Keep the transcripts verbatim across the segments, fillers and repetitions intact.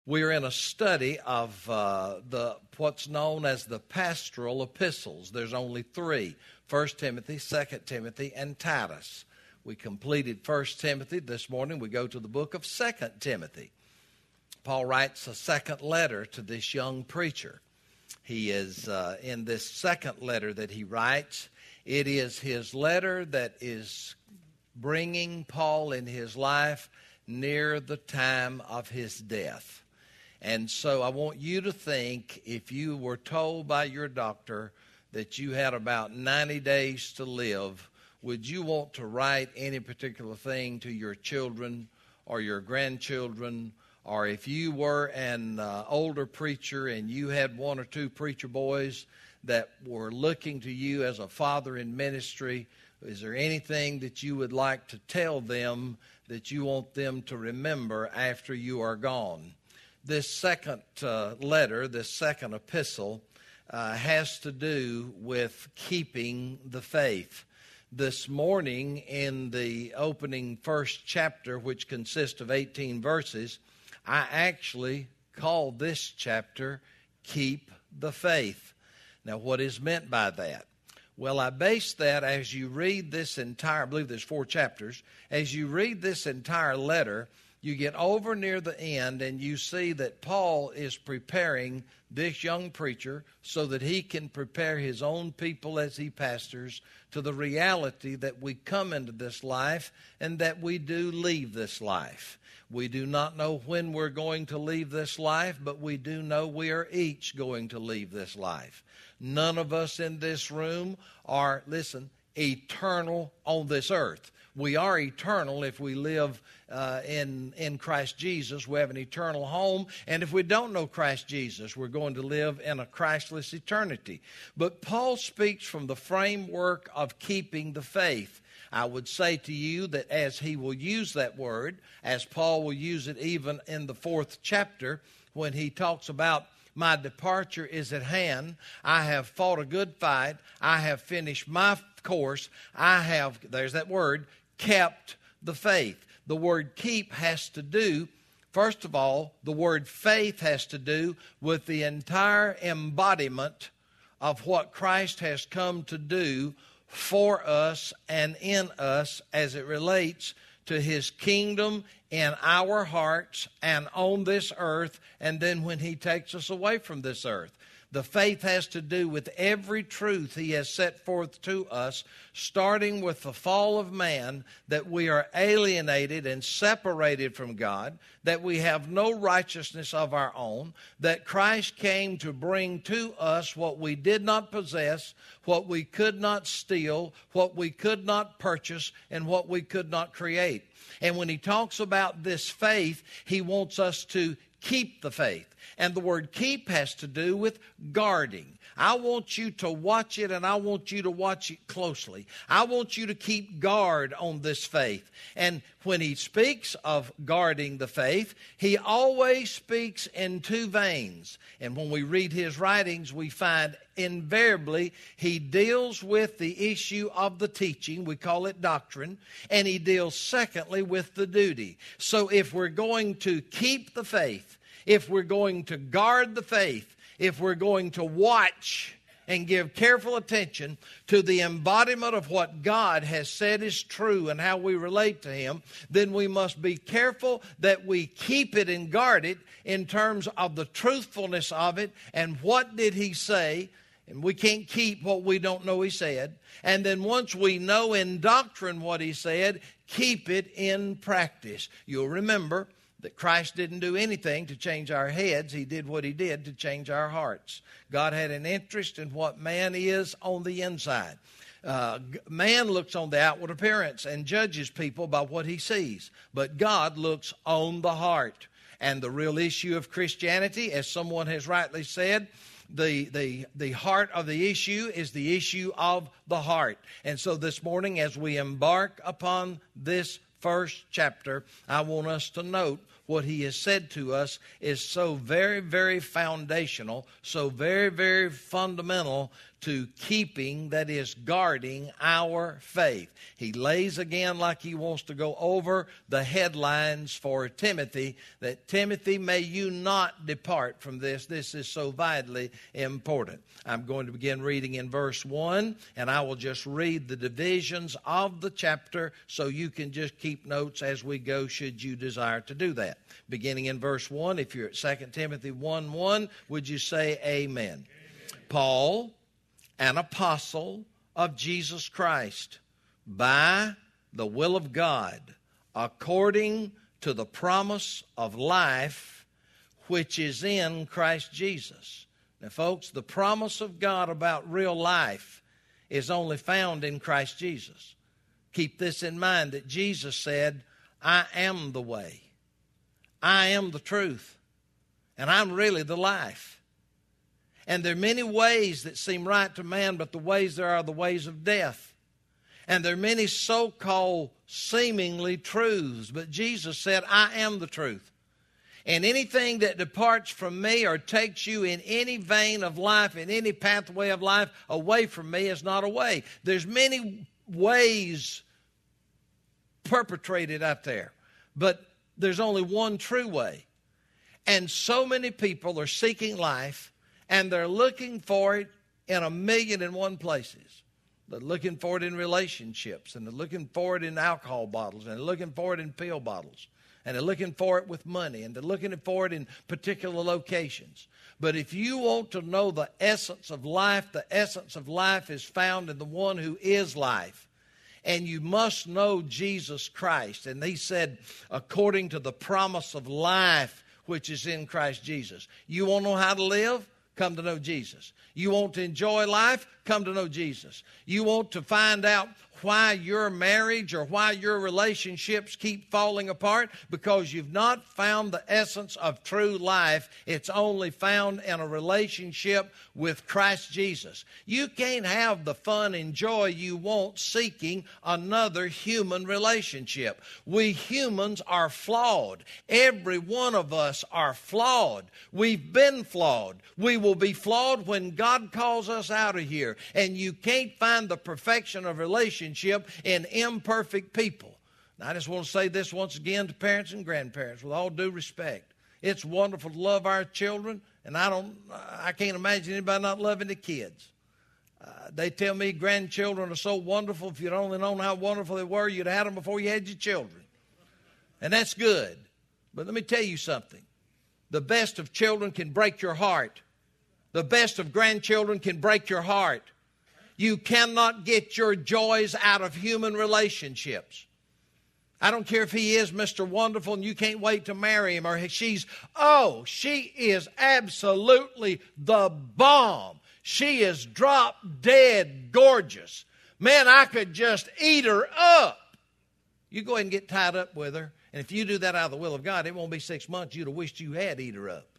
We're in a study of uh, the what's known as the pastoral epistles. There's only three: First Timothy, Second Timothy, and Titus. We completed First Timothy this morning. We go to the book of Second Timothy. Paul writes a second letter to this young preacher. He is uh, in this second letter that he writes. It is his letter that is bringing Paul in his life near the time of his death. And so I want you to think, if you were told by your doctor that you had about ninety days to live, would you want to write any particular thing to your children or your grandchildren? Or if you were an uh, older preacher and you had one or two preacher boys that were looking to you as a father in ministry, is there anything that you would like to tell them that you want them to remember after you are gone? This second uh, letter, this second epistle, uh, has to do with keeping the faith. This morning in the opening first chapter, which consists of eighteen verses, I actually called this chapter, Keep the Faith. Now, what is meant by that? Well, I base that as you read this entire, I believe there's four chapters, as you read this entire letter, you get over near the end and you see that Paul is preparing this young preacher so that he can prepare his own people as he pastors to the reality that we come into this life and that we do leave this life. We do not know when we're going to leave this life, but we do know we are each going to leave this life. None of us in this room are, listen, eternal on this earth. We are eternal if we live uh, in, in Christ Jesus. We have an eternal home. And if we don't know Christ Jesus, we're going to live in a Christless eternity. But Paul speaks from the framework of keeping the faith. I would say to you that as he will use that word, as Paul will use it even in the fourth chapter, when he talks about my departure is at hand, I have fought a good fight, I have finished my course, I have, there's that word, kept the faith. The word keep has to do, first of all, the word faith has to do with the entire embodiment of what Christ has come to do for us and in us as it relates to his kingdom in our hearts and on this earth, and then when he takes us away from this earth. The faith has to do with every truth he has set forth to us, starting with the fall of man, that we are alienated and separated from God, that we have no righteousness of our own, that Christ came to bring to us what we did not possess, what we could not steal, what we could not purchase, and what we could not create. And when he talks about this faith, he wants us to keep the faith. And the word keep has to do with guarding. I want you to watch it, and I want you to watch it closely. I want you to keep guard on this faith. And when he speaks of guarding the faith, he always speaks in two veins. And when we read his writings, we find invariably he deals with the issue of the teaching. We call it doctrine. And he deals secondly with the duty. So if we're going to keep the faith, if we're going to guard the faith, if we're going to watch and give careful attention to the embodiment of what God has said is true and how we relate to him, then we must be careful that we keep it and guard it in terms of the truthfulness of it and what did he say. And we can't keep what we don't know he said. And then once we know in doctrine what he said, keep it in practice. You'll remember that Christ didn't do anything to change our heads. He did what he did to change our hearts. God had an interest in what man is on the inside. Uh, man looks on the outward appearance and judges people by what he sees. But God looks on the heart. And the real issue of Christianity, as someone has rightly said, The, the, the heart of the issue is the issue of the heart. And so this morning, as we embark upon this first chapter, I want us to note what he has said to us is so very, very foundational, so very, very fundamental to keeping, that is, guarding our faith. He lays again like he wants to go over the headlines for Timothy, that Timothy, may you not depart from this. This is so vitally important. I'm going to begin reading in verse one, and I will just read the divisions of the chapter so you can just keep notes as we go should you desire to do that. Beginning in verse one, if you're at Second Timothy one one, would you say amen? Amen. Paul, an apostle of Jesus Christ, by the will of God, according to the promise of life which is in Christ Jesus. Now, folks, the promise of God about real life is only found in Christ Jesus. Keep this in mind, that Jesus said, I am the way, I am the truth, and I'm really the life. And there are many ways that seem right to man, but the ways there are the ways of death. And there are many so-called seemingly truths, but Jesus said, I am the truth. And anything that departs from me or takes you in any vein of life, in any pathway of life, away from me is not a way. There's many ways perpetrated out there, but there's only one true way. And so many people are seeking life, and they're looking for it in a million and one places. They're looking for it in relationships, and they're looking for it in alcohol bottles, and they're looking for it in pill bottles, and they're looking for it with money, and they're looking for it in particular locations. But if you want to know the essence of life, the essence of life is found in the one who is life. And you must know Jesus Christ. And he said, according to the promise of life which is in Christ Jesus. You want to know how to live? Come to know Jesus. You want to enjoy life? Come to know Jesus. You want to find out why your marriage or why your relationships keep falling apart? Because you've not found the essence of true life. It's only found in a relationship with Christ Jesus. You can't have the fun and joy you want seeking another human relationship. We humans are flawed. Every one of us are flawed. We've been flawed. We will be flawed when God calls us out of here. And you can't find the perfection of relationship in imperfect people. Now, I just want to say this once again to parents and grandparents, with all due respect. It's wonderful to love our children, and I don't, I can't imagine anybody not loving the kids. Uh, they tell me grandchildren are so wonderful. If you'd only known how wonderful they were, you'd have had them before you had your children. And that's good. But let me tell you something. The best of children can break your heart. The best of grandchildren can break your heart. You cannot get your joys out of human relationships. I don't care if he is Mister Wonderful and you can't wait to marry him, or she's, oh, she is absolutely the bomb. She is drop dead gorgeous. Man, I could just eat her up. You go ahead and get tied up with her. And if you do that out of the will of God, it won't be six months. You'd have wished you had eat her up.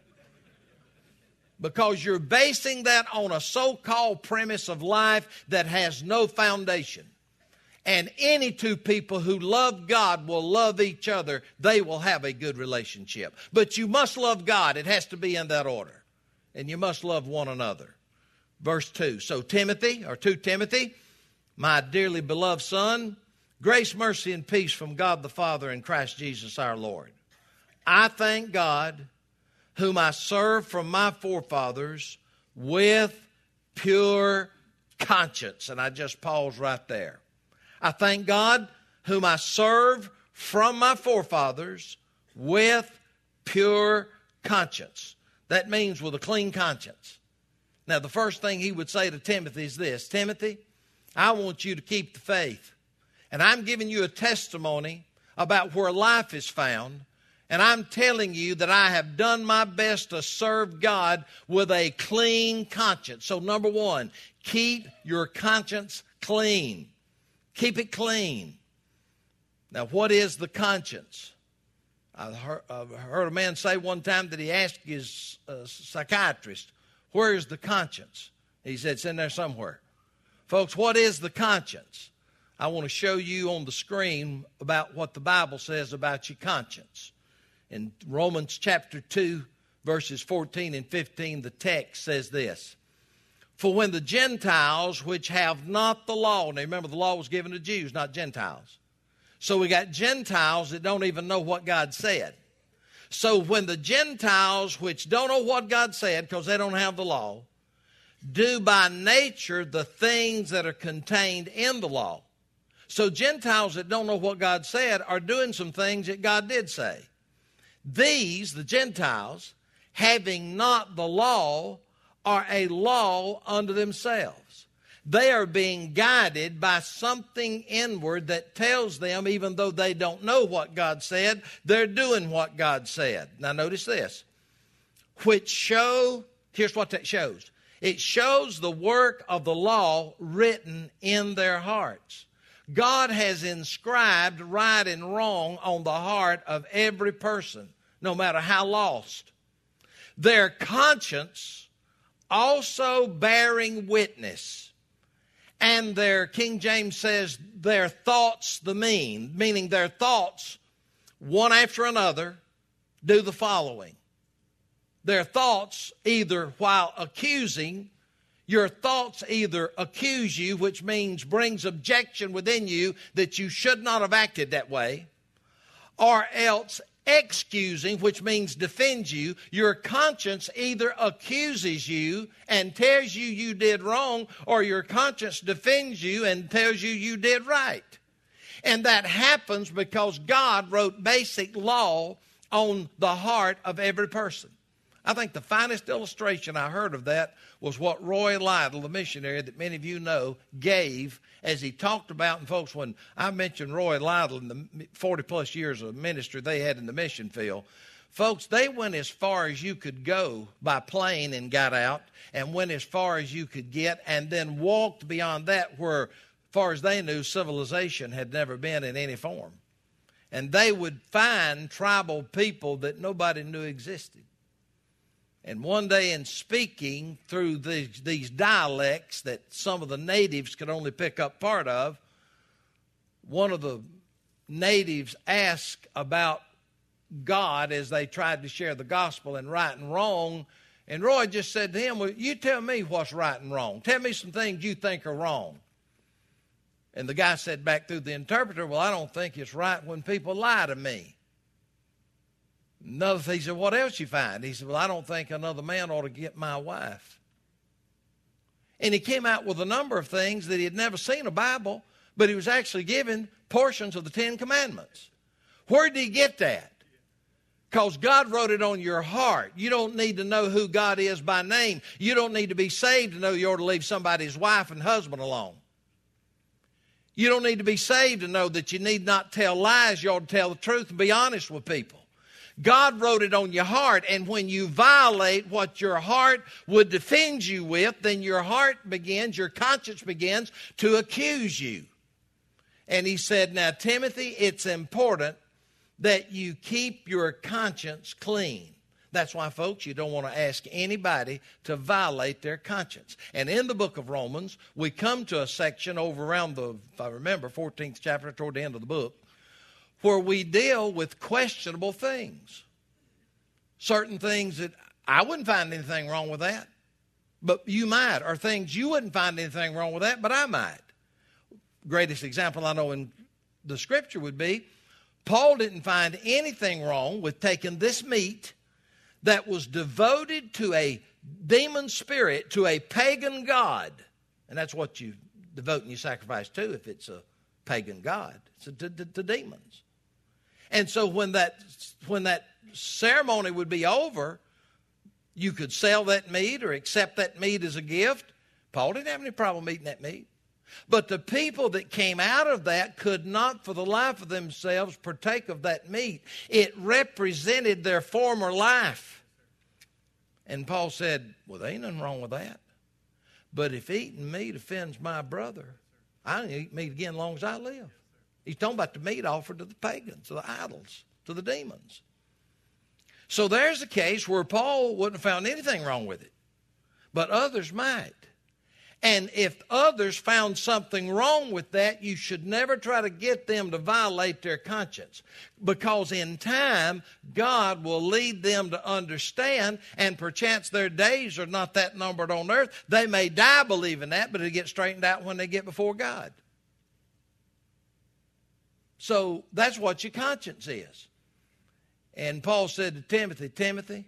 Because you're basing that on a so-called premise of life that has no foundation. And any two people who love God will love each other. They will have a good relationship. But you must love God. It has to be in that order. And you must love one another. Verse two. So Timothy, or to Timothy, my dearly beloved son, grace, mercy, and peace from God the Father and Christ Jesus our Lord. I thank God, whom I serve from my forefathers with pure conscience. And I just pause right there. I thank God, whom I serve from my forefathers with pure conscience. That means with a clean conscience. Now, the first thing he would say to Timothy is this: Timothy, I want you to keep the faith. And I'm giving you a testimony about where life is found. And I'm telling you that I have done my best to serve God with a clean conscience. So number one, keep your conscience clean. Keep it clean. Now, what is the conscience? I heard, I heard a man say one time that he asked his uh, psychiatrist, where is the conscience? He said, it's in there somewhere. Folks, what is the conscience? I want to show you on the screen about what the Bible says about your conscience. In Romans chapter two, verses fourteen and fifteen, the text says this. For when the Gentiles which have not the law, now remember the law was given to Jews, not Gentiles. So we got Gentiles that don't even know what God said. So when the Gentiles which don't know what God said, because they don't have the law, do by nature the things that are contained in the law. So Gentiles that don't know what God said are doing some things that God did say. These, the Gentiles, having not the law, are a law unto themselves. They are being guided by something inward that tells them, even though they don't know what God said, they're doing what God said. Now notice this. Which show, here's what that shows. It shows the work of the law written in their hearts. God has inscribed right and wrong on the heart of every person, no matter how lost. Their conscience also bearing witness, and their, King James says, their thoughts the mean, meaning their thoughts, one after another, do the following. Their thoughts either while accusing, your thoughts either accuse you, which means brings objection within you that you should not have acted that way, or else excusing, which means defends you. Your conscience either accuses you and tells you you did wrong, or your conscience defends you and tells you you did right. And that happens because God wrote basic law on the heart of every person. I think the finest illustration I heard of that was what Roy Lytle, the missionary that many of you know, gave as he talked about, and folks, when I mentioned Roy Lytle and the forty plus years of ministry they had in the mission field, folks, they went as far as you could go by plane and got out, and went as far as you could get, and then walked beyond that where, as far as they knew, civilization had never been in any form. And they would find tribal people that nobody knew existed. And one day in speaking through these, these dialects that some of the natives could only pick up part of, one of the natives asked about God as they tried to share the gospel and right and wrong. And Roy just said to him, well, you tell me what's right and wrong. Tell me some things you think are wrong. And the guy said back through the interpreter, well, I don't think it's right when people lie to me. Another thing, he said, what else you find? He said, well, I don't think another man ought to get my wife. And he came out with a number of things that he had never seen in a Bible, but he was actually given portions of the Ten Commandments. Where did he get that? Because God wrote it on your heart. You don't need to know who God is by name. You don't need to be saved to know you ought to leave somebody's wife and husband alone. You don't need to be saved to know that you need not tell lies. You ought to tell the truth and be honest with people. God wrote it on your heart, and when you violate what your heart would defend you with, then your heart begins, your conscience begins to accuse you. And he said, now, Timothy, it's important that you keep your conscience clean. That's why, folks, you don't want to ask anybody to violate their conscience. And in the book of Romans, we come to a section over around the, if I remember, fourteenth chapter, toward the end of the book, where we deal with questionable things. Certain things that I wouldn't find anything wrong with that, but you might, or things you wouldn't find anything wrong with that, but I might. Greatest example I know in the scripture would be, Paul didn't find anything wrong with taking this meat that was devoted to a demon spirit, to a pagan god, and that's what you devote and you sacrifice to if it's a pagan god, it's to, to, to demons. And so when that when that ceremony would be over, you could sell that meat or accept that meat as a gift. Paul didn't have any problem eating that meat. But the people that came out of that could not for the life of themselves partake of that meat. It represented their former life. And Paul said, well, there ain't nothing wrong with that. But if eating meat offends my brother, I don't eat meat again as long as I live. He's talking about the meat offered to the pagans, to the idols, to the demons. So there's a case where Paul wouldn't have found anything wrong with it, but others might. And if others found something wrong with that, you should never try to get them to violate their conscience. Because in time, God will lead them to understand, and perchance their days are not that numbered on earth. They may die believing that, but it'll get straightened out when they get before God. So that's what your conscience is. And Paul said to Timothy, Timothy,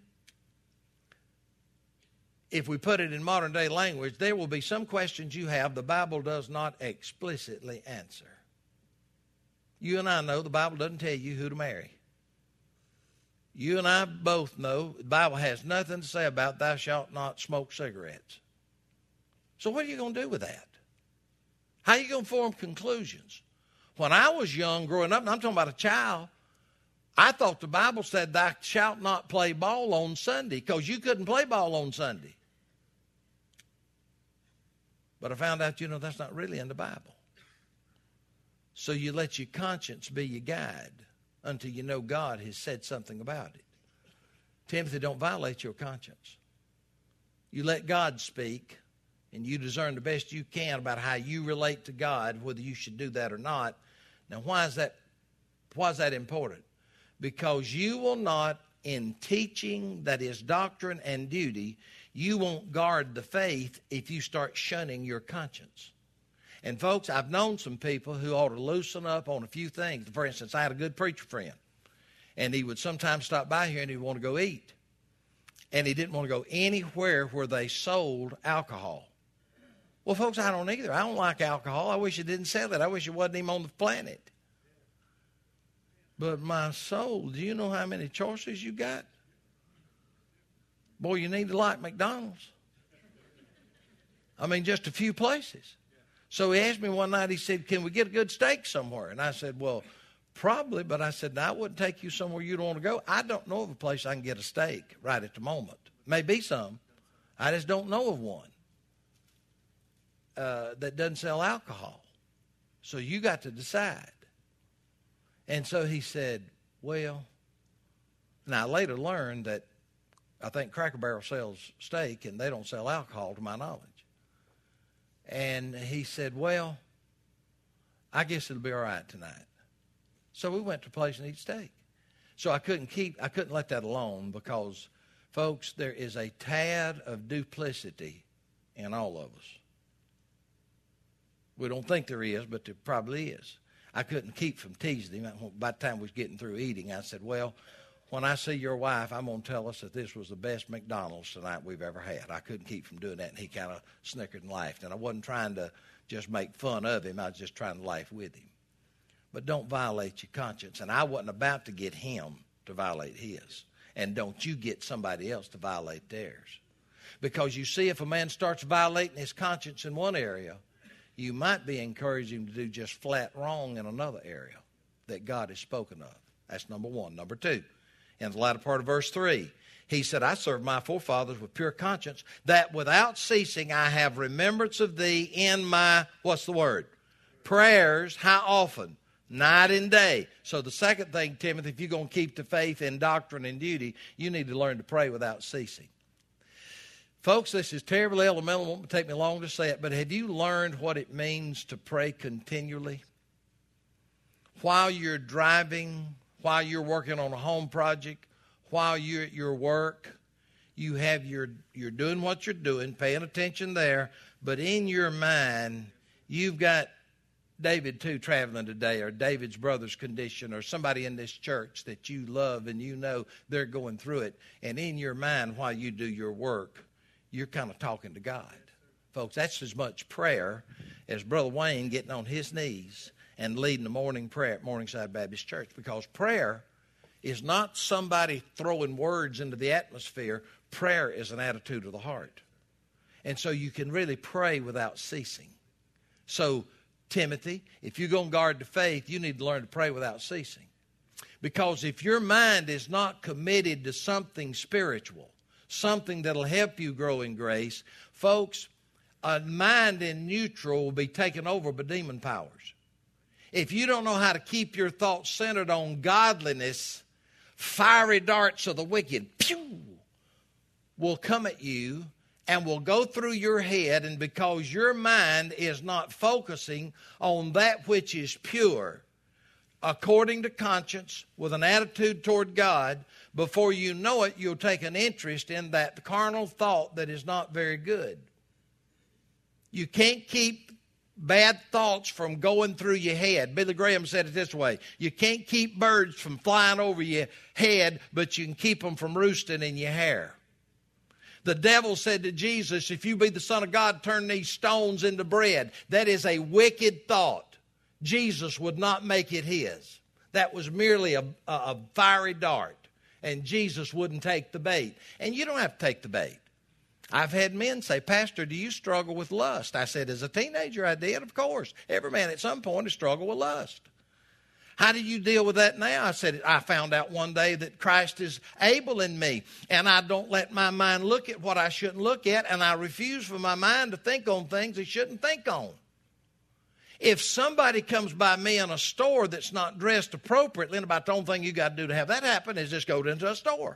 if we put it in modern day language, there will be some questions you have the Bible does not explicitly answer. You and I know the Bible doesn't tell you who to marry. You and I both know the Bible has nothing to say about thou shalt not smoke cigarettes. So what are you going to do with that? How are you going to form conclusions? When I was young growing up, and I'm talking about a child, I thought the Bible said thou shalt not play ball on Sunday because you couldn't play ball on Sunday. But I found out, you know, that's not really in the Bible. So you let your conscience be your guide until you know God has said something about it. Timothy, don't violate your conscience. You let God speak, and you discern the best you can about how you relate to God, whether you should do that or not. Now, why is that, why is that important? Because you will not, in teaching that is doctrine and duty, you won't guard the faith if you start shunning your conscience. And folks, I've known some people who ought to loosen up on a few things. For instance, I had a good preacher friend, and he would sometimes stop by here and he'd want to go eat. And he didn't want to go anywhere where they sold alcohol. Well, folks, I don't either. I don't like alcohol. I wish it didn't sell it. I wish it wasn't even on the planet. But my soul, do you know how many choices you got? Boy, you need to like McDonald's. I mean, just a few places. So he asked me one night, he said, can we get a good steak somewhere? And I said, well, probably. But I said, no, I wouldn't take you somewhere you don't want to go. I don't know of a place I can get a steak right at the moment. Maybe some. I just don't know of one uh, that doesn't sell alcohol. So you got to decide. And so he said, well, and I later learned that I think Cracker Barrel sells steak, and they don't sell alcohol to my knowledge. And he said, well, I guess it'll be all right tonight. So we went to a place and eat steak. So I couldn't keep, I couldn't let that alone because, folks, there is a tad of duplicity in all of us. We don't think there is, but there probably is. I couldn't keep from teasing him. By the time we was getting through eating, I said, well, when I see your wife, I'm going to tell us that this was the best McDonald's tonight we've ever had. I couldn't keep from doing that, and he kind of snickered and laughed. And I wasn't trying to just make fun of him. I was just trying to laugh with him. But don't violate your conscience. And I wasn't about to get him to violate his. And don't you get somebody else to violate theirs. Because you see, if a man starts violating his conscience in one area, you might be encouraging him to do just flat wrong in another area that God has spoken of. That's number one. Number two. In the latter part of verse three, he said, I served my forefathers with pure conscience, that without ceasing I have remembrance of thee in my, what's the word? Prayers. How often? Night and day. So the second thing, Timothy, if you're going to keep the faith in doctrine and duty, you need to learn to pray without ceasing. Folks, this is terribly elemental. It won't take me long to say it, but have you learned what it means to pray continually? While you're driving, while you're working on a home project, while you're at your work, you have your, you're doing what you're doing, paying attention there, but in your mind, you've got David too traveling today, or David's brother's condition, or somebody in this church that you love and you know they're going through it. And in your mind, while you do your work, you're kind of talking to God. Folks, that's as much prayer as Brother Wayne getting on his knees and leading the morning prayer at Morningside Baptist Church. Because prayer is not somebody throwing words into the atmosphere. Prayer is an attitude of the heart. And so you can really pray without ceasing. So, Timothy, if you're going to guard the faith, you need to learn to pray without ceasing. Because if your mind is not committed to something spiritual, something that'll help you grow in grace, folks, a mind in neutral will be taken over by demon powers. If you don't know how to keep your thoughts centered on godliness, fiery darts of the wicked, pew, will come at you, and will go through your head, and because your mind is not focusing on that which is pure, according to conscience, with an attitude toward God, before you know it, you'll take an interest in that carnal thought that is not very good. You can't keep bad thoughts from going through your head. Billy Graham said it this way: you can't keep birds from flying over your head, but you can keep them from roosting in your hair. The devil said to Jesus, if you be the Son of God, turn these stones into bread. That is a wicked thought. Jesus would not make it his. That was merely a, a, a fiery dart, and Jesus wouldn't take the bait. And you don't have to take the bait. I've had men say, Pastor, do you struggle with lust? I said, as a teenager, I did, of course. Every man at some point has struggled with lust. How do you deal with that now? I said, I found out one day that Christ is able in me, and I don't let my mind look at what I shouldn't look at, and I refuse for my mind to think on things it shouldn't think on. If somebody comes by me in a store that's not dressed appropriately, and about the only thing you got to do to have that happen is just go into a store.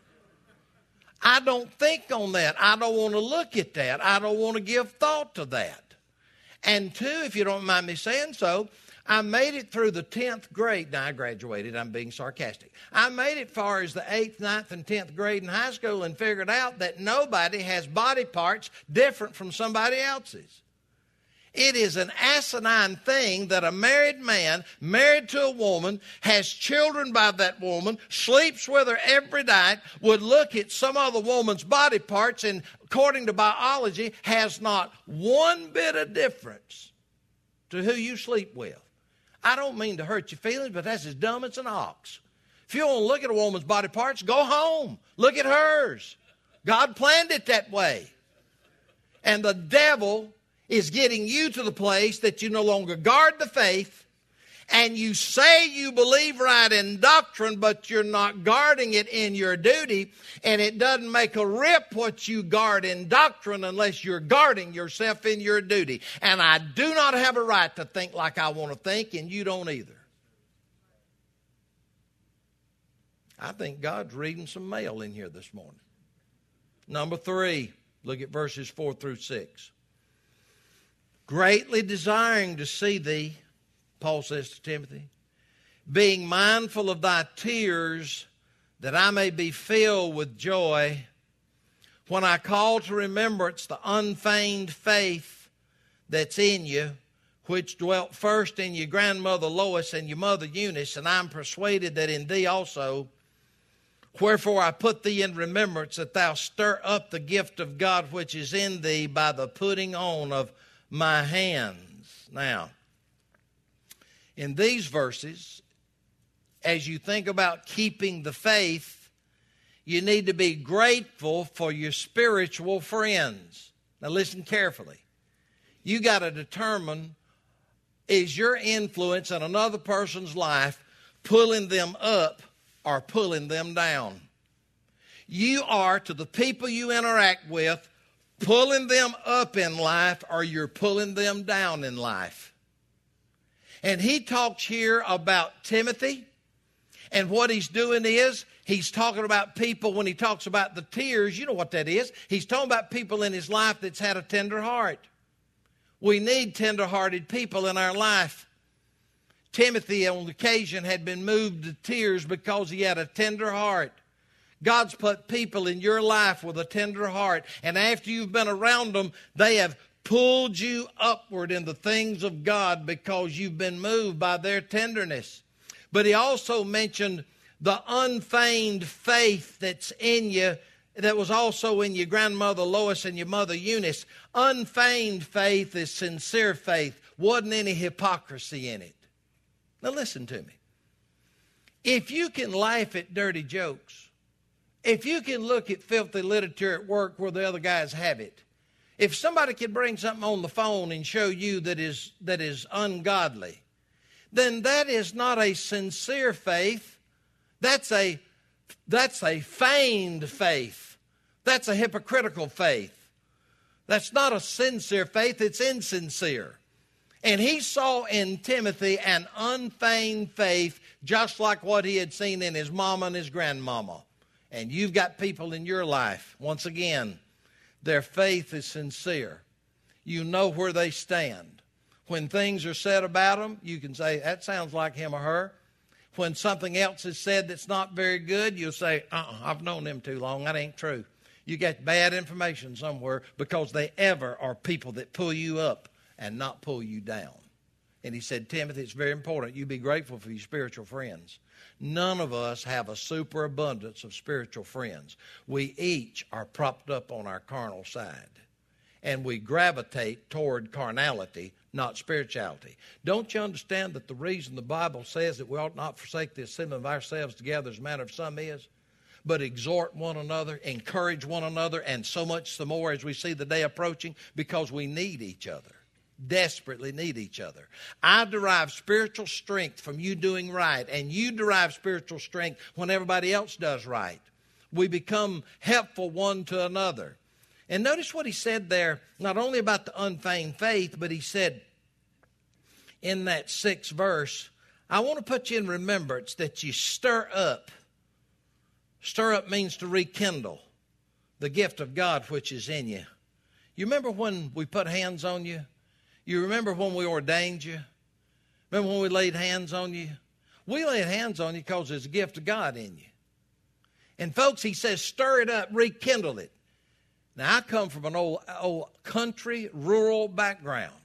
I don't think on that. I don't want to look at that. I don't want to give thought to that. And two, if you don't mind me saying so, I made it through the tenth grade. Now, I graduated. I'm being sarcastic. I made it far as the eighth, ninth, and tenth grade in high school and figured out that nobody has body parts different from somebody else's. It is an asinine thing that a married man, married to a woman, has children by that woman, sleeps with her every night, would look at some other woman's body parts and, according to biology, has not one bit of difference to who you sleep with. I don't mean to hurt your feelings, but that's as dumb as an ox. If you want to look at a woman's body parts, go home. Look at hers. God planned it that way. And the devil is getting you to the place that you no longer guard the faith, and you say you believe right in doctrine, but you're not guarding it in your duty, and it doesn't make a rip what you guard in doctrine unless you're guarding yourself in your duty. And I do not have a right to think like I want to think, and you don't either. I think God's reading some mail in here this morning. Number three, look at verses four through six. Greatly desiring to see thee, Paul says to Timothy, being mindful of thy tears, that I may be filled with joy, when I call to remembrance the unfeigned faith that's in you, which dwelt first in your grandmother Lois and your mother Eunice, and I'm persuaded that in thee also. Wherefore I put thee in remembrance, that thou stir up the gift of God which is in thee by the putting on of my hands. Now, in these verses, as you think about keeping the faith, you need to be grateful for your spiritual friends. Now listen carefully. You got to determine, is your influence in another person's life pulling them up or pulling them down? You are, to the people you interact with, pulling them up in life, or you're pulling them down in life. And he talks here about Timothy, and what he's doing is he's talking about people. When he talks about the tears, you know what that is. He's talking about people in his life that's had a tender heart. We need tender-hearted people in our life. Timothy, on occasion, had been moved to tears because he had a tender heart. God's put people in your life with a tender heart, and after you've been around them, they have pulled you upward in the things of God because you've been moved by their tenderness. But he also mentioned the unfeigned faith that's in you, that was also in your grandmother Lois and your mother Eunice. Unfeigned faith is sincere faith. Wasn't any hypocrisy in it. Now listen to me. If you can laugh at dirty jokes, if you can look at filthy literature at work where the other guys have it, if somebody can bring something on the phone and show you that is that is ungodly, then that is not a sincere faith. That's a that's a feigned faith. That's a hypocritical faith. That's not a sincere faith. It's insincere. And he saw in Timothy an unfeigned faith, just like what he had seen in his mama and his grandmama. And you've got people in your life, once again, Their faith is sincere. You know where they stand. When things are said about them, you can say, that sounds like him or her. When something else is said that's not very good, you'll say, uh-uh, I've known them too long. That ain't true. You get bad information somewhere because they ever are people that pull you up and not pull you down. And he said, Timothy, it's very important you be grateful for your spiritual friends. None of us have a superabundance of spiritual friends. We each are propped up on our carnal side. And we gravitate toward carnality, not spirituality. Don't you understand that the reason the Bible says that we ought not forsake the assembling of ourselves together as a manner of some is, but exhort one another, encourage one another, and so much the more as we see the day approaching, because we need each other, desperately need each other. I derive spiritual strength from you doing right, and you derive spiritual strength when everybody else does right. We become helpful one to another. And notice what he said there, not only about the unfeigned faith, but he said in that sixth verse, I want to put you in remembrance that you stir up. Stir up means to rekindle the gift of God which is in you. You remember when we put hands on you? You remember when we ordained you? Remember when we laid hands on you? We laid hands on you because there's a gift of God in you. And folks, he says, stir it up, rekindle it. Now, I come from an old, old country, rural background.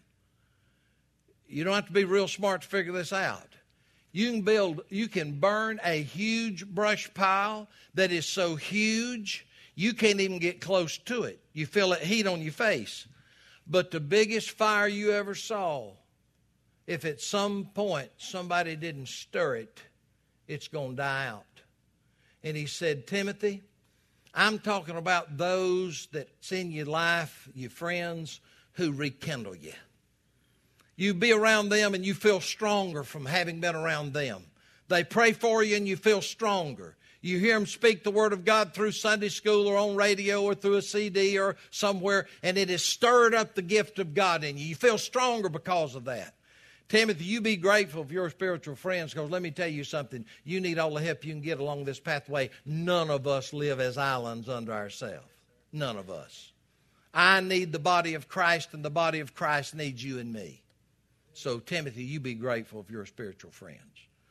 You don't have to be real smart to figure this out. You can build, you can burn a huge brush pile that is so huge, you can't even get close to it. You feel that heat on your face. But the biggest fire you ever saw, if at some point somebody didn't stir it, it's going to die out. And he said, Timothy, I'm talking about those that's in your life, your friends, who rekindle you. You be around them and you feel stronger from having been around them. They pray for you and you feel stronger. You hear them speak the Word of God through Sunday school or on radio or through a C D or somewhere, and it has stirred up the gift of God in you. You feel stronger because of that. Timothy, you be grateful for your spiritual friends, because let me tell you something. You need all the help you can get along this pathway. None of us live as islands unto ourselves. None of us. I need the body of Christ, and the body of Christ needs you and me. So, Timothy, you be grateful for your spiritual friends.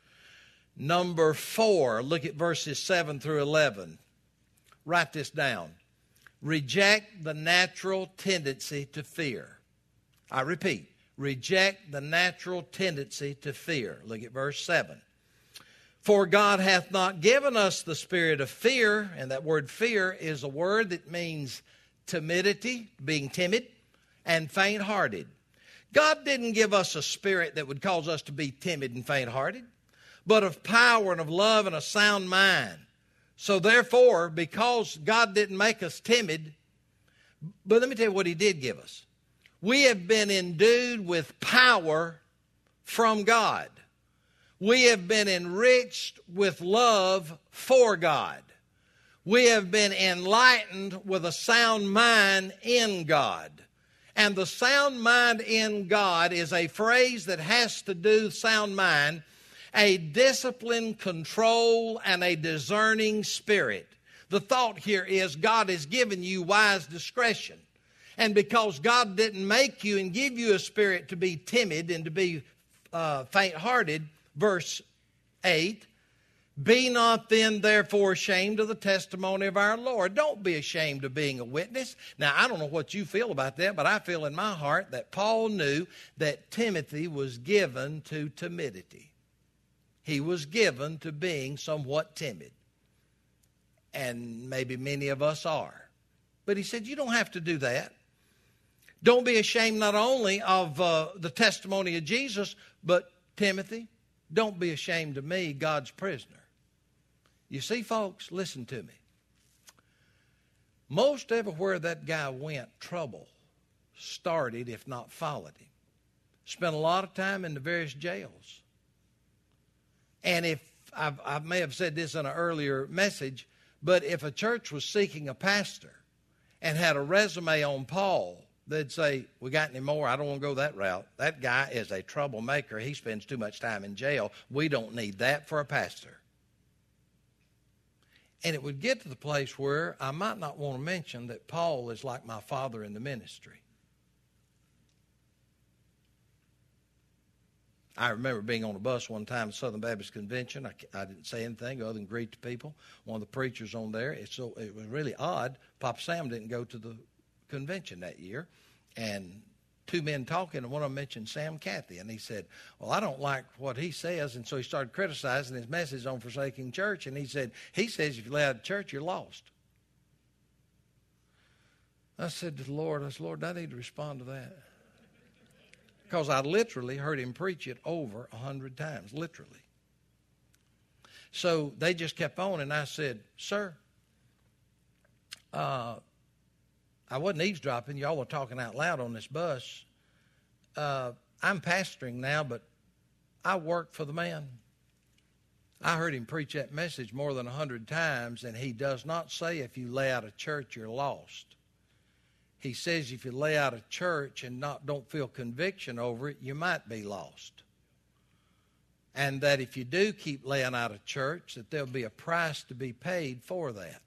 Number four, look at verses seven through eleven. Write this down. Reject the natural tendency to fear. I repeat. Reject the natural tendency to fear. Look at verse seven. For God hath not given us the spirit of fear, and that word fear is a word that means timidity, being timid, and faint-hearted. God didn't give us a spirit that would cause us to be timid and faint-hearted, but of power and of love and a sound mind. So therefore, because God didn't make us timid, but let me tell you what he did give us. We have been endued with power from God. We have been enriched with love for God. We have been enlightened with a sound mind in God. And the sound mind in God is a phrase that has to do, sound mind, a disciplined control and a discerning spirit. The thought here is God has given you wise discretion. And because God didn't make you and give you a spirit to be timid and to be uh, faint-hearted, verse eight, be not then therefore ashamed of the testimony of our Lord. Don't be ashamed of being a witness. Now, I don't know what you feel about that, but I feel in my heart that Paul knew that Timothy was given to timidity. He was given to being somewhat timid. And maybe many of us are. But he said, you don't have to do that. Don't be ashamed not only of uh, the testimony of Jesus, but Timothy, don't be ashamed of me, God's prisoner. You see, folks, listen to me. Most everywhere that guy went, trouble started, if not followed him. Spent a lot of time in the various jails. And if, I've, I may have said this in an earlier message, but if a church was seeking a pastor and had a resume on Paul, they'd say, we got any more? I don't want to go that route. That guy is a troublemaker. He spends too much time in jail. We don't need that for a pastor. And it would get to the place where I might not want to mention that Paul is like my father in the ministry. I remember being on a bus one time at Southern Baptist Convention. I, I didn't say anything other than greet the people. One of the preachers on there, it's so, it was really odd. Papa Sam didn't go to the convention that year. And two men talking, and one of them mentioned Sam Cathy. And he said, well, I don't like what he says. And so he started criticizing his message on forsaking church. And he said, he says if you lay out of church, you're lost. I said to the Lord, I said, Lord, I need to respond to that. Because I literally heard him preach it over a hundred times, literally. So they just kept on, and I said, sir, uh, I wasn't eavesdropping. Y'all were talking out loud on this bus. Uh, I'm pastoring now, but I work for the man. I heard him preach that message more than a hundred times, and he does not say if you lay out of church, you're lost. He says if you lay out of church and not don't feel conviction over it, you might be lost. And that if you do keep laying out of church, that there'll be a price to be paid for that.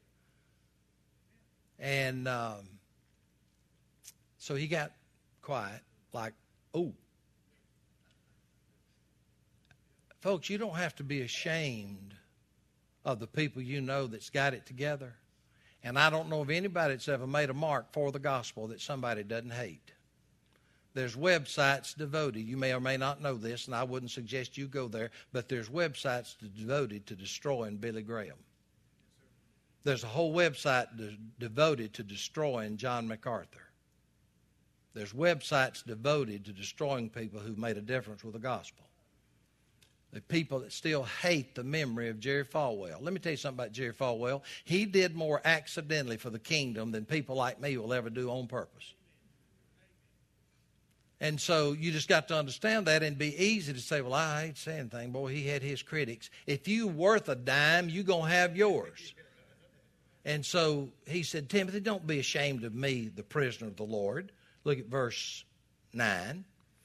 And um, so he got quiet, like, oh. Folks, you don't have to be ashamed of the people you know that's got it together. And I don't know of anybody that's ever made a mark for the gospel that somebody doesn't hate. There's websites devoted. You may or may not know this, and I wouldn't suggest you go there, but there's websites devoted to destroying Billy Graham. There's a whole website de- devoted to destroying John MacArthur. There's websites devoted to destroying people who've made a difference with the gospel. The people that still hate the memory of Jerry Falwell. Let me tell you something about Jerry Falwell. He did more accidentally for the kingdom than people like me will ever do on purpose. And so you just got to understand that, and be easy to say, well, I ain't saying anything. Boy, he had his critics. If you worth a dime, you're going to have yours. And so he said, Timothy, don't be ashamed of me, the prisoner of the Lord. Look at verse nine.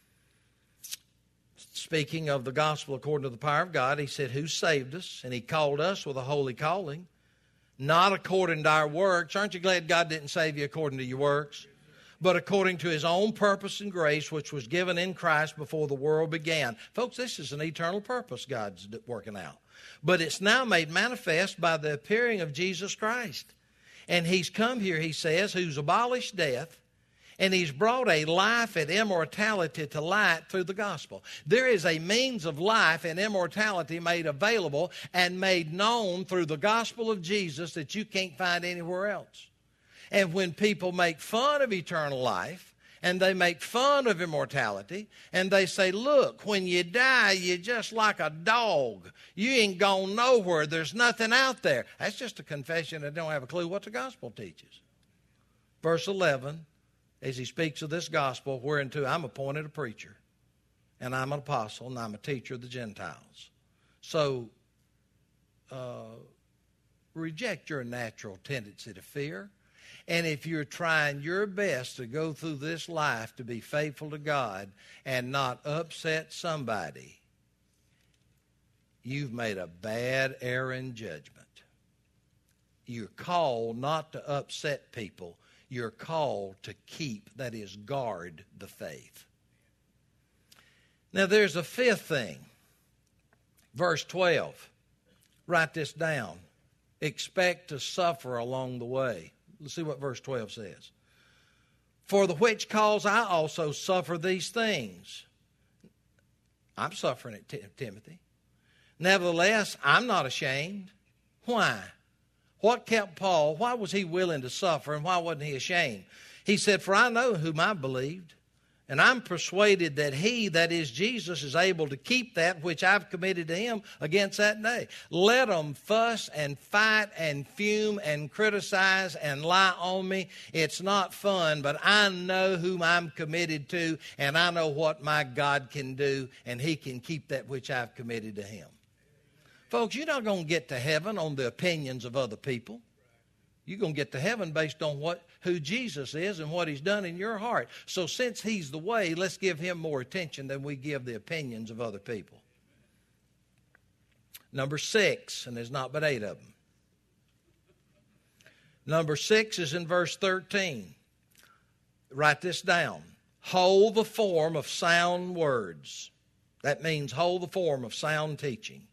Speaking of the gospel according to the power of God, he said, who saved us? And he called us with a holy calling, not according to our works. Aren't you glad God didn't save you according to your works? But according to his own purpose and grace, which was given in Christ before the world began. Folks, this is an eternal purpose God's working out. But it's now made manifest by the appearing of Jesus Christ. And he's come here, he says, who's abolished death, and he's brought a life and immortality to light through the gospel. There is a means of life and immortality made available and made known through the gospel of Jesus that you can't find anywhere else. And when people make fun of eternal life, and they make fun of immortality, and they say, look, when you die, you're just like a dog. You ain't gone nowhere. There's nothing out there. That's just a confession that don't have a clue what the gospel teaches. Verse eleven, as he speaks of this gospel, whereunto I'm appointed a preacher, and I'm an apostle, and I'm a teacher of the Gentiles. So, uh, reject your natural tendency to fear. And if you're trying your best to go through this life to be faithful to God and not upset somebody, you've made a bad error in judgment. You're called not to upset people. You're called to keep, that is, guard the faith. Now, there's a fifth thing. Verse twelve. Write this down. Expect to suffer along the way. Let's see what verse twelve says. For the which cause I also suffer these things. I'm suffering it, T- Timothy. Nevertheless, I'm not ashamed. Why? What kept Paul? Why was he willing to suffer, and why wasn't he ashamed? He said, for I know whom I believed, and I'm persuaded that he, that is Jesus, is able to keep that which I've committed to him against that day. Let them fuss and fight and fume and criticize and lie on me. It's not fun, but I know whom I'm committed to, and I know what my God can do, and he can keep that which I've committed to him. Folks, you're not going to get to heaven on the opinions of other people. You're going to get to heaven based on what who Jesus is and what he's done in your heart. So since he's the way, let's give him more attention than we give the opinions of other people. Number six, and there's not but eight of them. Number six is in verse thirteen. Write this down. Hold the form of sound words. That means hold the form of sound teaching.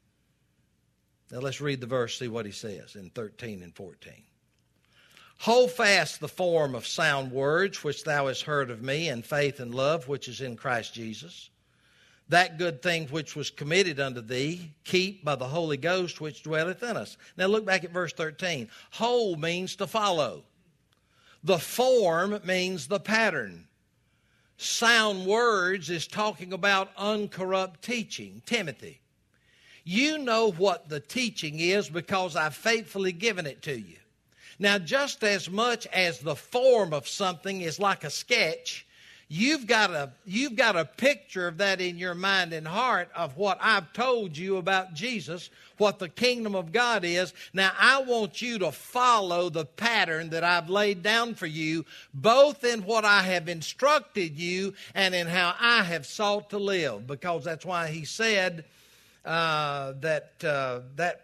Now let's read the verse, see what he says in thirteen and fourteen. Hold fast the form of sound words which thou hast heard of me, and faith and love which is in Christ Jesus. That good thing which was committed unto thee, keep by the Holy Ghost which dwelleth in us. Now look back at verse thirteen. Hold means to follow. The form means the pattern. Sound words is talking about uncorrupt teaching. Timothy, you know what the teaching is because I've faithfully given it to you. Now, just as much as the form of something is like a sketch, you've got a, you've got a picture of that in your mind and heart of what I've told you about Jesus, what the kingdom of God is. Now, I want you to follow the pattern that I've laid down for you, both in what I have instructed you and in how I have sought to live, because that's why he said uh, that uh, that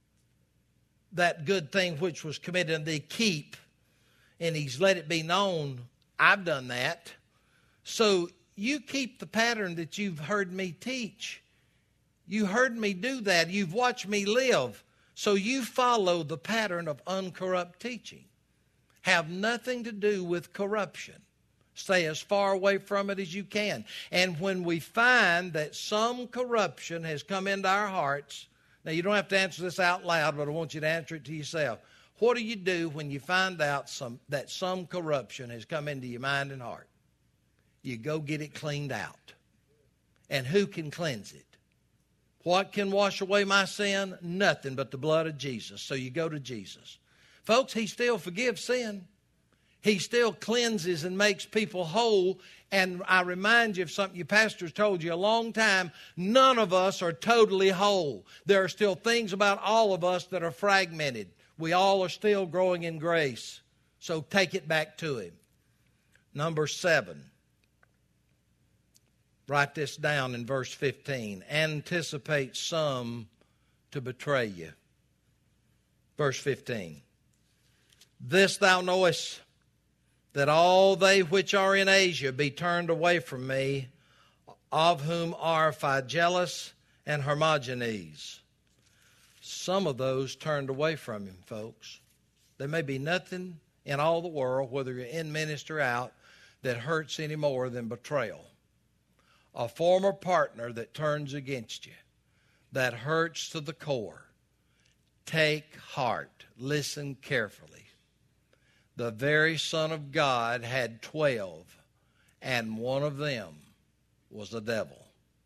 that good thing which was committed unto thee, keep, and he's let it be known, I've done that. So you keep the pattern that you've heard me teach. You heard me do that. You've watched me live. So you follow the pattern of uncorrupt teaching. Have nothing to do with corruption. Stay as far away from it as you can. And when we find that some corruption has come into our hearts, now you don't have to answer this out loud, but I want you to answer it to yourself. What do you do when you find out some, that some corruption has come into your mind and heart? You go get it cleaned out. And who can cleanse it? What can wash away my sin? Nothing but the blood of Jesus. So you go to Jesus. Folks, he still forgives sin. He still cleanses and makes people whole. And I remind you of something your pastor's told you a long time. None of us are totally whole. There are still things about all of us that are fragmented. We all are still growing in grace. So take it back to him. Number seven. Write this down in verse fifteen. Anticipate some to betray you. Verse fifteen. This thou knowest, that all they which are in Asia be turned away from me, of whom are Phygellus and Hermogenes. Some of those turned away from him, folks. There may be nothing in all the world, whether you're in ministry or out, that hurts any more than betrayal. A former partner that turns against you, that hurts to the core. Take heart. Listen carefully. The very Son of God had twelve, and one of them was the devil.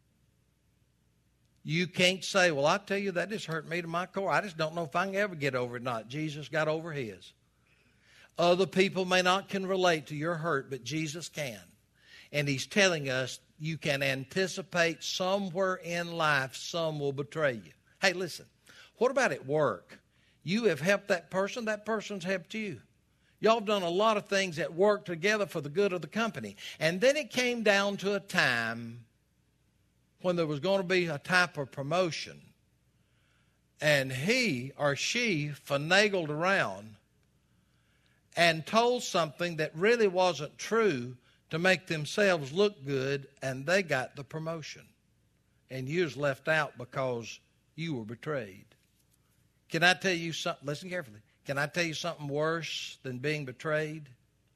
You can't say, well, I tell you, that just hurt me to my core. I just don't know if I can ever get over it or not. Jesus got over his. Other people may not can relate to your hurt, but Jesus can. And he's telling us you can anticipate somewhere in life some will betray you. Hey, listen, what about at work? You have helped that person, that person's helped you. Y'all have done a lot of things at work together for the good of the company. And then it came down to a time when there was going to be a type of promotion. And he or she finagled around and told something that really wasn't true to make themselves look good, and they got the promotion. And you was left out because you were betrayed. Can I tell you something? Listen carefully. Can I tell you something worse than being betrayed?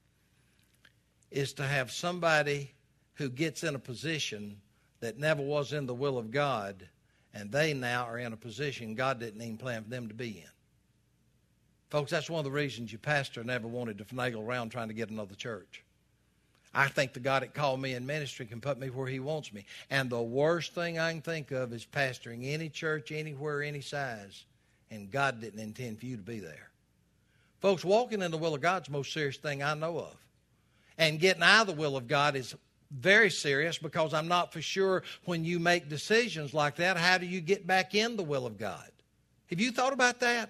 Is to have somebody who gets in a position that never was in the will of God, and they now are in a position God didn't even plan for them to be in. Folks, that's one of the reasons your pastor never wanted to finagle around trying to get another church. I think the God that called me in ministry can put me where he wants me. And the worst thing I can think of is pastoring any church, anywhere, any size, and God didn't intend for you to be there. Folks, walking in the will of God is the most serious thing I know of. And getting out of the will of God is very serious, because I'm not for sure when you make decisions like that, how do you get back in the will of God? Have you thought about that?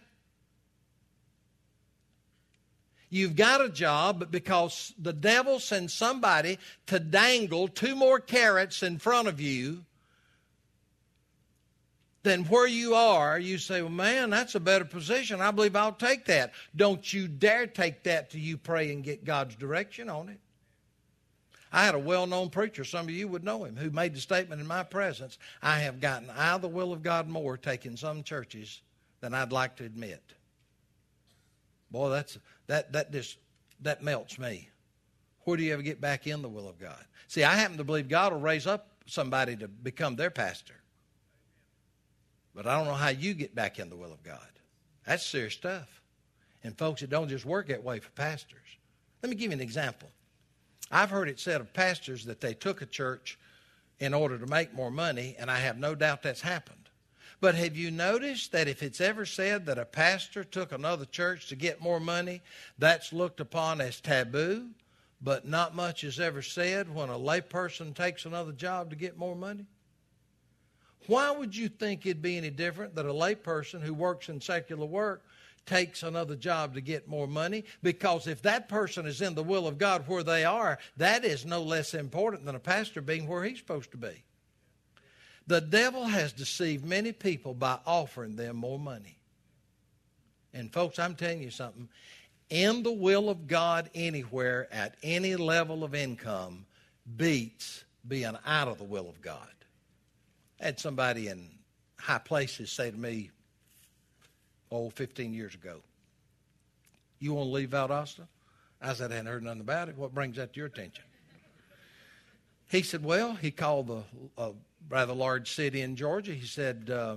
You've got a job, but because the devil sends somebody to dangle two more carrots in front of you, then where you are, you say, well, man, that's a better position. I believe I'll take that. Don't you dare take that till you pray and get God's direction on it. I had a well-known preacher, some of you would know him, who made the statement in my presence, I have gotten out of the will of God more taking some churches than I'd like to admit. Boy, that's that that just that melts me. Where do you ever get back in the will of God? See, I happen to believe God will raise up somebody to become their pastor. But I don't know how you get back in the will of God. That's serious stuff. And folks, it don't just work that way for pastors. Let me give you an example. I've heard it said of pastors that they took a church in order to make more money, and I have no doubt that's happened. But have you noticed that if it's ever said that a pastor took another church to get more money, that's looked upon as taboo, but not much is ever said when a layperson takes another job to get more money? Why would you think it'd be any different that a layperson who works in secular work takes another job to get more money? Because if that person is in the will of God where they are, that is no less important than a pastor being where he's supposed to be. The devil has deceived many people by offering them more money. And folks, I'm telling you something. In the will of God anywhere at any level of income beats being out of the will of God. I had somebody in high places say to me, oh, fifteen years ago, you want to leave Valdosta? I said, I hadn't heard nothing about it. What brings that to your attention? He said, well, he called the uh, rather large city in Georgia. He said, uh,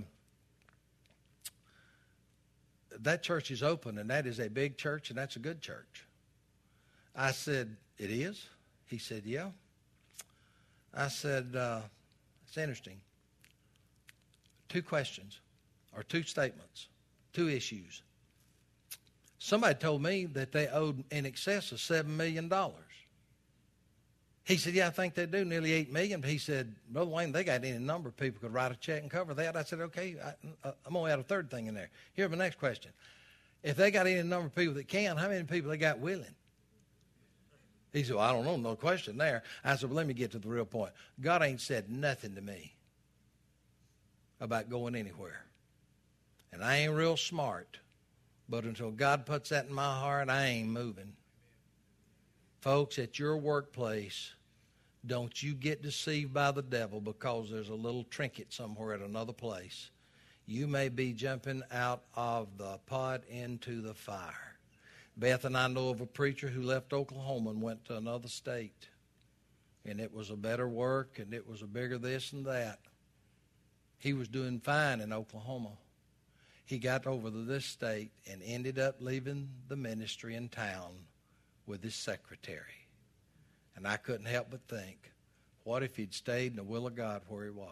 that church is open, and that is a big church, and that's a good church. I said, it is? He said, yeah. I said, uh, it's interesting. Two questions, or two statements, two issues. Somebody told me that they owed in excess of seven million dollars. He said, yeah, I think they do, nearly eight million dollars. He said, Brother Wayne, they got any number of people could write a check and cover that. I said, okay, I, I'm only add a third thing in there. Here's my next question. If they got any number of people that can, how many people they got willing? He said, well, I don't know, no question there. I said, well, let me get to the real point. God ain't said nothing to me about going anywhere. And I ain't real smart, but until God puts that in my heart, I ain't moving. Folks, at your workplace, don't you get deceived by the devil because there's a little trinket somewhere at another place. You may be jumping out of the pot into the fire. Beth and I know of a preacher who left Oklahoma and went to another state. And it was a better work, and it was a bigger this and that. He was doing fine in Oklahoma. He got over to this state and ended up leaving the ministry in town with his secretary. And I couldn't help but think, what if he'd stayed in the will of God where he was?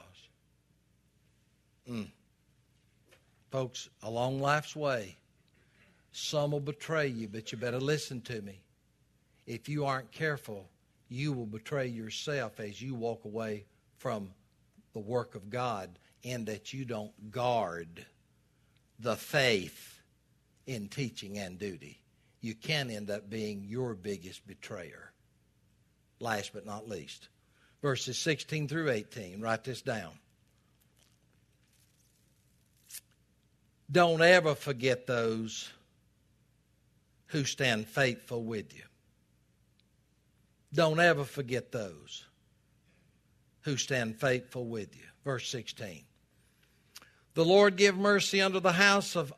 Mm. Folks, along life's way, some will betray you, but you better listen to me. If you aren't careful, you will betray yourself as you walk away from the work of God, in that you don't guard the faith in teaching and duty. You can end up being your biggest betrayer. Last but not least, verses sixteen through eighteen. Write this down. Don't ever forget those who stand faithful with you. Don't ever forget those who stand faithful with you. Verse sixteen. The Lord give mercy unto the house of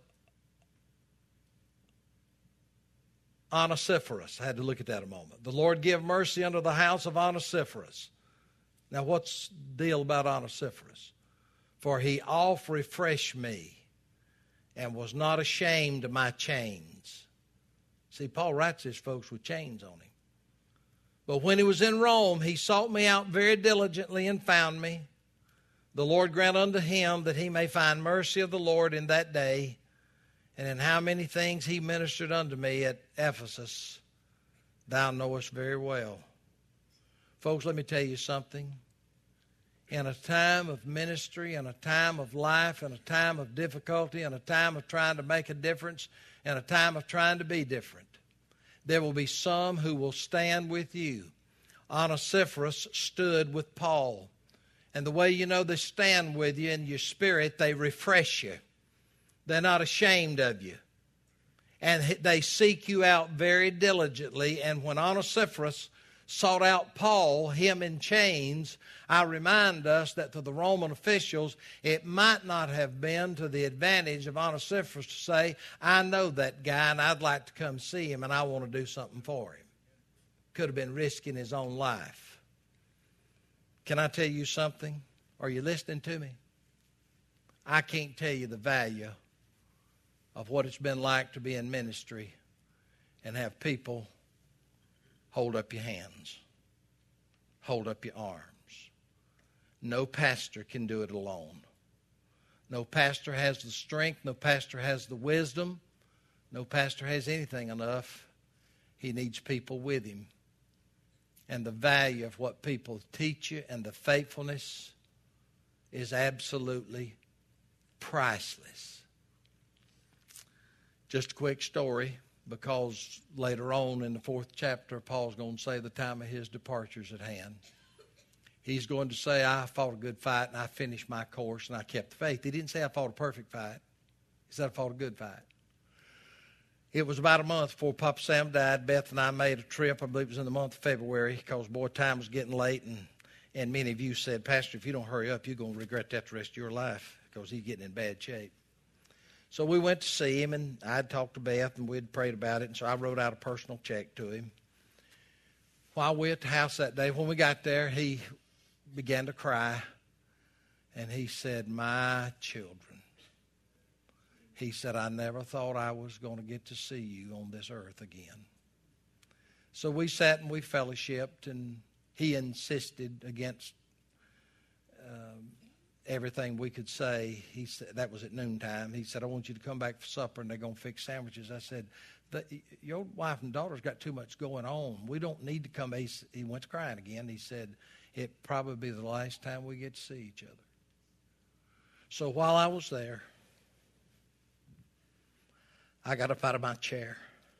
Onesiphorus. I had to look at that a moment. The Lord give mercy unto the house of Onesiphorus. Now, what's the deal about Onesiphorus? For he oft refreshed me and was not ashamed of my chains. See, Paul writes this, folks, with chains on him. But when he was in Rome, he sought me out very diligently and found me. The Lord grant unto him that he may find mercy of the Lord in that day. And in how many things he ministered unto me at Ephesus, thou knowest very well. Folks, let me tell you something. In a time of ministry, in a time of life, in a time of difficulty, in a time of trying to make a difference, in a time of trying to be different, there will be some who will stand with you. Onesiphorus stood with Paul. And the way you know they stand with you in your spirit, they refresh you. They're not ashamed of you. And they seek you out very diligently. And when Onesiphorus sought out Paul, him in chains, I remind us that to the Roman officials, it might not have been to the advantage of Onesiphorus to say, I know that guy and I'd like to come see him and I want to do something for him. Could have been risking his own life. Can I tell you something? Are you listening to me? I can't tell you the value of what it's been like to be in ministry and have people hold up your hands, hold up your arms. No pastor can do it alone. No pastor has the strength. No pastor has the wisdom. No pastor has anything enough. He needs people with him. And the value of what people teach you and the faithfulness is absolutely priceless. Just a quick story, because later on in the fourth chapter, Paul's going to say the time of his departure is at hand. He's going to say, I fought a good fight and I finished my course and I kept the faith. He didn't say I fought a perfect fight. He said I fought a good fight. It was about a month before Papa Sam died. Beth and I made a trip. I believe it was in the month of February, because, boy, time was getting late. And, and many of you said, Pastor, if you don't hurry up, you're going to regret that the rest of your life, because he's getting in bad shape. So we went to see him, and I'd talked to Beth, and we'd prayed about it. And so I wrote out a personal check to him. While we were at the house that day, when we got there, he began to cry. And he said, my children. He said, I never thought I was going to get to see you on this earth again. So we sat and we fellowshipped, and he insisted against um, everything we could say. He said, that was at noontime. He said, I want you to come back for supper, and they're going to fix sandwiches. I said, your wife and daughter's got too much going on. We don't need to come. He, he went to crying again. He said, it'd probably be the last time we get to see each other. So while I was there, I got up out of my chair.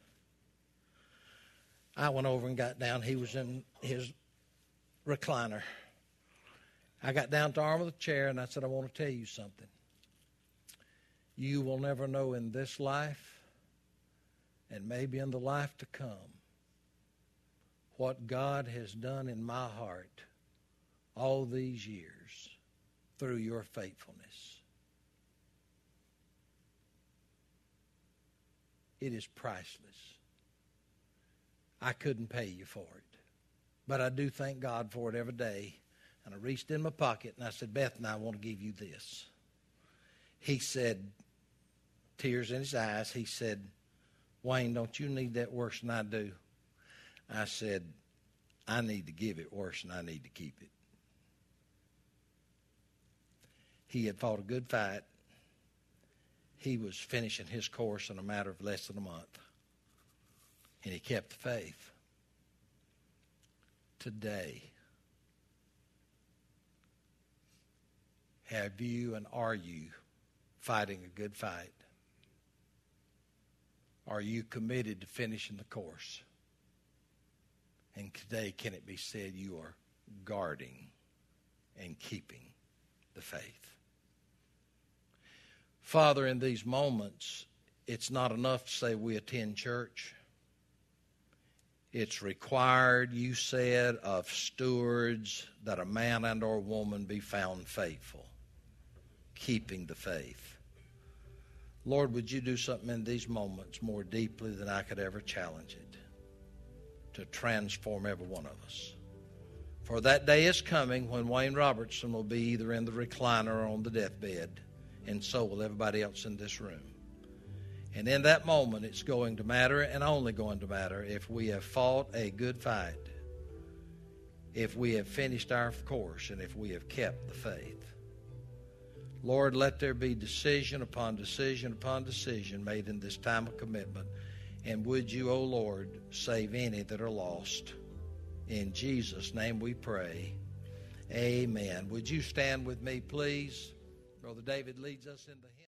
I went over and got down. He was in his recliner. I got down to the arm of the chair, and I said, I want to tell you something. You will never know in this life, and maybe in the life to come, what God has done in my heart all these years through your faithfulness. It is priceless. I couldn't pay you for it. But I do thank God for it every day. And I reached in my pocket and I said, Beth and I want to give you this. He said, tears in his eyes, he said, Wayne, don't you need that worse than I do? I said, I need to give it worse than I need to keep it. He had fought a good fight. He was finishing his course in a matter of less than a month. And he kept the faith. Today, have you and are you fighting a good fight? Are you committed to finishing the course? And today, can it be said you are guarding and keeping the faith? Father, in these moments, it's not enough to say we attend church. It's required, you said, of stewards that a man and or woman be found faithful, keeping the faith. Lord, would you do something in these moments more deeply than I could ever challenge it, to transform every one of us. For that day is coming when Wayne Robertson will be either in the recliner or on the deathbed, and so will everybody else in this room. And in that moment, it's going to matter, and only going to matter, if we have fought a good fight, if we have finished our course, and if we have kept the faith. Lord, let there be decision upon decision upon decision made in this time of commitment. And would you, O Lord, save any that are lost. In Jesus' name we pray. Amen. Would you stand with me, please? Brother David leads us in the hymn.